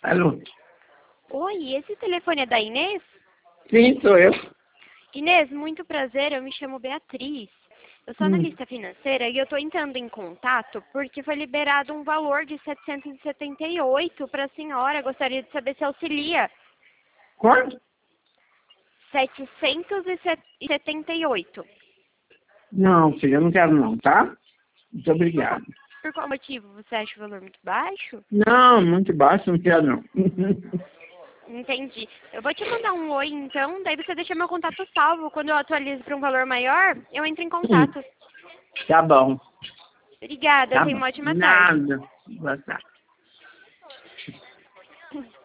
Alô? Oi, esse telefone é da Inês? Sim, sou eu. Inês, muito prazer, eu me chamo Beatriz. Eu sou Hum. analista financeira e eu estou entrando em contato porque foi liberado um valor de 778 para a senhora. Gostaria de saber se auxilia. Quanto? 778. Não, filha, eu não quero não, tá? Muito Por qual, obrigado. por qual motivo? Você acha o valor muito baixo? Não, muito baixo, não quero não. Entendi. Eu vou te mandar um oi então, daí você deixa meu contato salvo. Quando eu atualizo para um valor maior, eu entro em Hum, contato. tá bom, Obrigada, tá tenha bom. uma ótima tarde. Nada. Boa tarde.